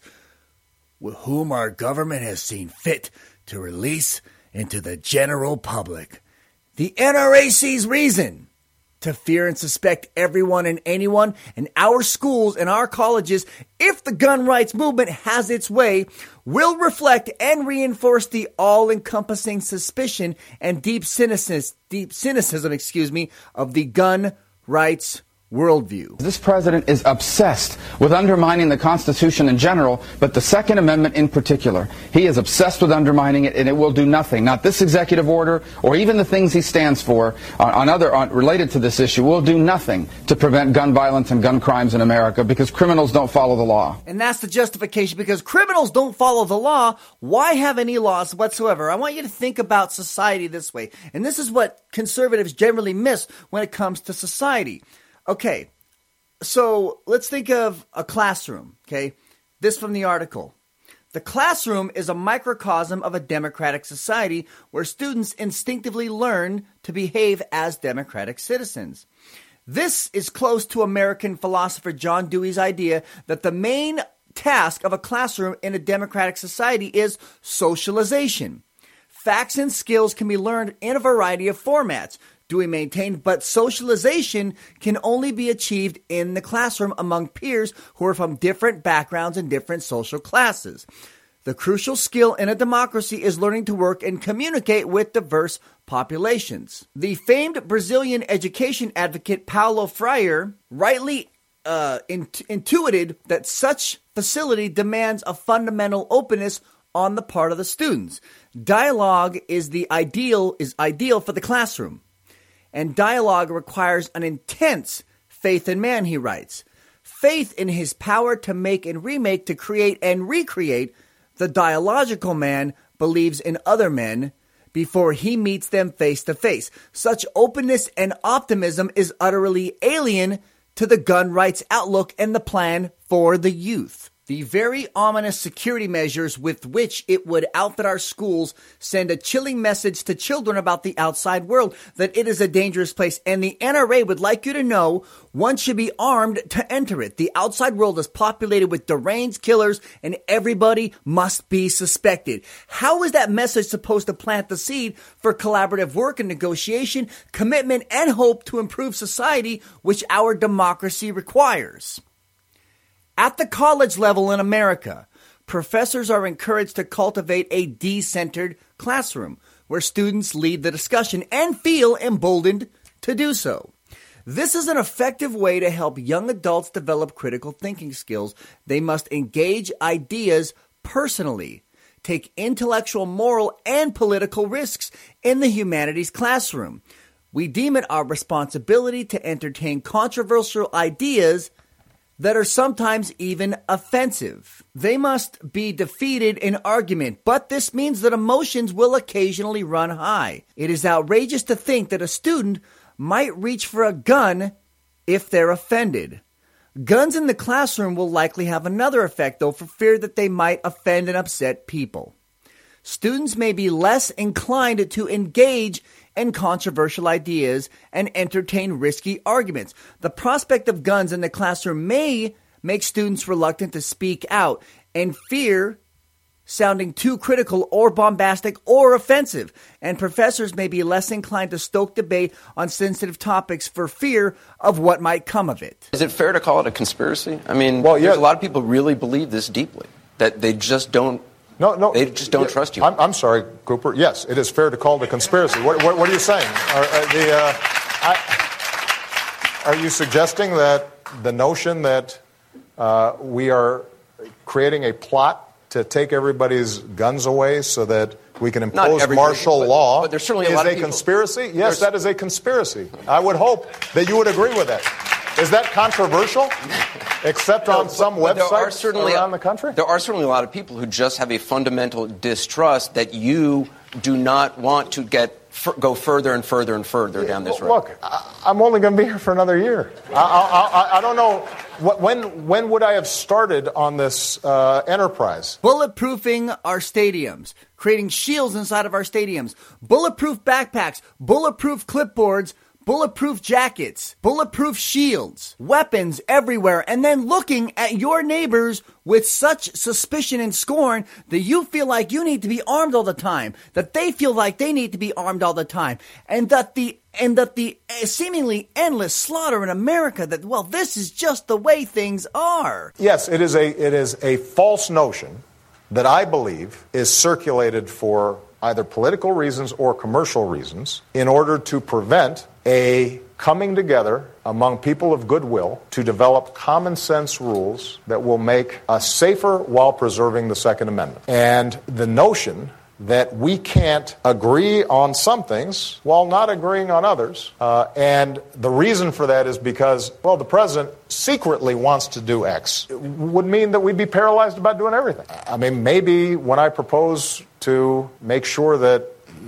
with whom our government has seen fit to release into the general public. The NRA sees reason to fear and suspect everyone and anyone in our schools and our colleges, if the gun rights movement has its way, will reflect and reinforce the all-encompassing suspicion and deep cynicism, of the gun rights worldview. This president is obsessed with undermining the Constitution in general, but the Second Amendment in particular. He is obsessed with undermining it, and it will do nothing. Not this executive order or even the things he stands for related to this issue will do nothing to prevent gun violence and gun crimes in America, because criminals don't follow the law. And that's the justification. Because criminals don't follow the law, why have any laws whatsoever? I want you to think about society this way. And this is what conservatives generally miss when it comes to society. Okay, so let's think of a classroom, okay? This from the article. The classroom is a microcosm of a democratic society where students instinctively learn to behave as democratic citizens. This is close to American philosopher John Dewey's idea that the main task of a classroom in a democratic society is socialization. Facts and skills can be learned in a variety of formats. Dewey maintained, but socialization can only be achieved in the classroom among peers who are from different backgrounds and different social classes. The crucial skill in a democracy is learning to work and communicate with diverse populations. The famed Brazilian education advocate Paulo Freire rightly intuited that such facility demands a fundamental openness on the part of the students. Dialogue is ideal for the classroom, and dialogue requires an intense faith in man, he writes. Faith in his power to make and remake, to create and recreate. The dialogical man believes in other men before he meets them face to face. Such openness and optimism is utterly alien to the gun rights outlook and the plan for the youth. The very ominous security measures with which it would outfit our schools send a chilling message to children about the outside world, that it is a dangerous place. And the NRA would like you to know one should be armed to enter it. The outside world is populated with deranged killers, and everybody must be suspected. How is that message supposed to plant the seed for collaborative work and negotiation, commitment, and hope to improve society, which our democracy requires? At the college level in America, professors are encouraged to cultivate a de-centered classroom where students lead the discussion and feel emboldened to do so. This is an effective way to help young adults develop critical thinking skills. They must engage ideas personally, take intellectual, moral, and political risks in the humanities classroom. We deem it our responsibility to entertain controversial ideas that are sometimes even offensive. They must be defeated in argument, but this means that emotions will occasionally run high. It is outrageous to think that a student might reach for a gun if they're offended. Guns in the classroom will likely have another effect, though, for fear that they might offend and upset people. Students may be less inclined to engage in controversial ideas and entertain risky arguments. The prospect of guns in the classroom may make students reluctant to speak out and fear sounding too critical or bombastic or offensive. And professors may be less inclined to stoke debate on sensitive topics for fear of what might come of it. Is it fair to call it a conspiracy? I mean, there's a lot of people who really believe this deeply, that they just don't. No. They just don't trust you. I'm sorry, Cooper. Yes, it is fair to call it a conspiracy. What are you saying? Are you suggesting that the notion that we are creating a plot to take everybody's guns away so that we can impose martial law but there's certainly is a conspiracy? Yes, that is a conspiracy. I would hope that you would agree with that. Is that controversial? Except on some websites around the country? There are certainly a lot of people who just have a fundamental distrust that you do not want to go further and further and further down this road. Look, I'm only going to be here for another year. I don't know. When would I have started on this enterprise? Bulletproofing our stadiums, creating shields inside of our stadiums, bulletproof backpacks, bulletproof clipboards, bulletproof jackets, bulletproof shields, weapons everywhere, and then looking at your neighbors with such suspicion and scorn that you feel like you need to be armed all the time, that they feel like they need to be armed all the time, and that the seemingly endless slaughter in America, that, well, this is just the way things are. Yes, it is a false notion that I believe is circulated for either political reasons or commercial reasons in order to prevent a coming together among people of goodwill to develop common sense rules that will make us safer while preserving the Second Amendment. And the notion that we can't agree on some things while not agreeing on others. And the reason for that is because, well, the president secretly wants to do X. It would mean that we'd be paralyzed about doing everything. I mean, maybe when I propose to make sure that,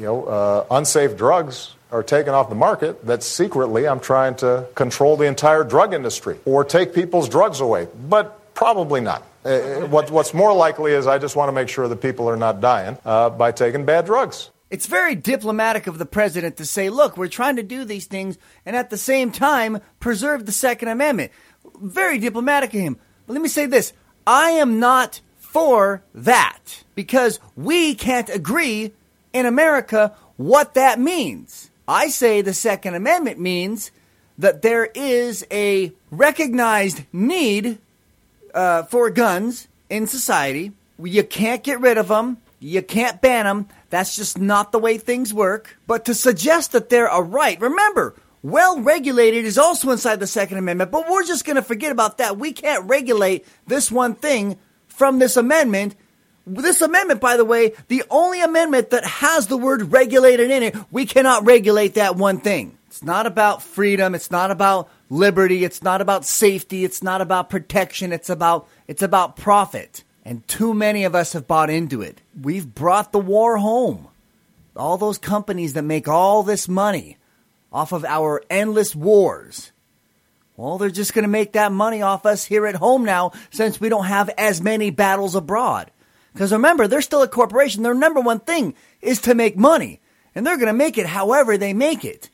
unsafe drugs are taken off the market, that secretly I'm trying to control the entire drug industry or take people's drugs away. But probably not. What's more likely is I just want to make sure that people are not dying by taking bad drugs. It's very diplomatic of the president to say, look, we're trying to do these things and at the same time preserve the Second Amendment. Very diplomatic of him. But let me say this. I am not for that because we can't agree in America what that means. I say the Second Amendment means that there is a recognized need for guns in society. You can't get rid of them. You can't ban them. That's just not the way things work. But to suggest that they're a right, remember, well-regulated is also inside the Second Amendment, but we're just going to forget about that. We can't regulate this one thing from this amendment. This amendment, by the way, the only amendment that has the word regulated in it, we cannot regulate that one thing. It's not about freedom. It's not about liberty. It's not about safety. It's not about protection. It's about profit. And too many of us have bought into it. We've brought the war home. All those companies that make all this money off of our endless wars, well, they're just going to make that money off us here at home now since we don't have as many battles abroad. Because remember, they're still a corporation. Their number one thing is to make money. And they're going to make it however they make it.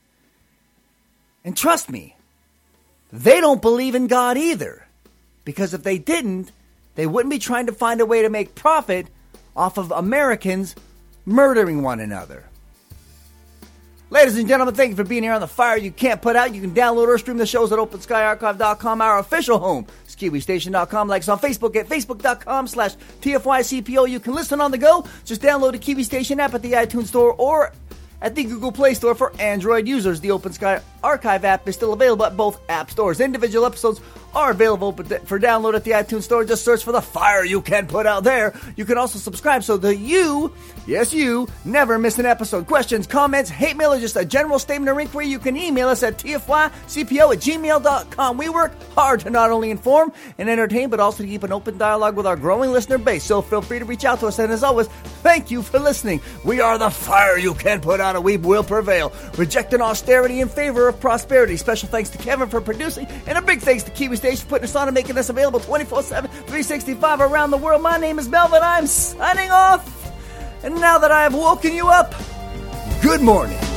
And trust me, they don't believe in God either. Because if they didn't, they wouldn't be trying to find a way to make profit off of Americans murdering one another. Ladies and gentlemen, thank you for being here on The Fire You Can't Put Out. You can download or stream the shows at OpenSkyArchive.com, our official home. It's KiwiStation.com. Like us on Facebook at Facebook.com/TFYCPO. You can listen on the go. Just download the Kiwi Station app at the iTunes Store or at the Google Play Store for Android users. The Open Sky Archive app is still available at both app stores. Individual episodes are available for download at the iTunes Store. Just search for The Fire You Can Put Out there. You can also subscribe so that you, yes you, never miss an episode. Questions, comments, hate mail, or just a general statement or inquiry, you can email us at tfycpo@gmail.com. We work hard to not only inform and entertain, but also to keep an open dialogue with our growing listener base. So feel free to reach out to us. And as always, thank you for listening. We are The Fire You Can Put Out, and we will prevail. Rejecting austerity in favor of prosperity. Special thanks to Kevin for producing, and a big thanks to Kiwi Station for putting us on and making us available 24/7, 365 around the world. My name is Melvin. I'm signing off. And now that I have woken you up, good morning.